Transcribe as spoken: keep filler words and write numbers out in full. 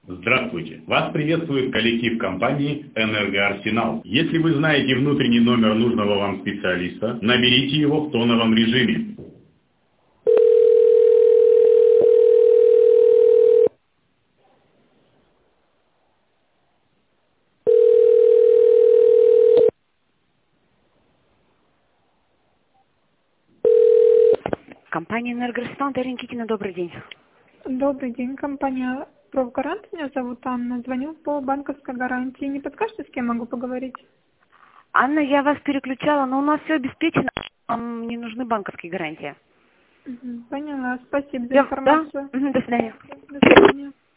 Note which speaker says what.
Speaker 1: Здравствуйте! Вас приветствует коллектив компании «Энергоарсенал». Если вы знаете внутренний номер нужного вам специалиста, наберите его в тоновом режиме.
Speaker 2: Компания «Энергоарсенал», Дарья Никитина, добрый день.
Speaker 3: Добрый день, компания «Профгарант». Меня зовут Анна. Звоню по банковской гарантии. Не подскажете, с кем могу поговорить?
Speaker 2: Анна, я вас переключала, но у нас все обеспечено. Нам не нужны банковские гарантии.
Speaker 3: Угу, поняла. Спасибо за
Speaker 2: Я-
Speaker 3: информацию.
Speaker 2: Да? Мгм, до свидания.
Speaker 3: До свидания.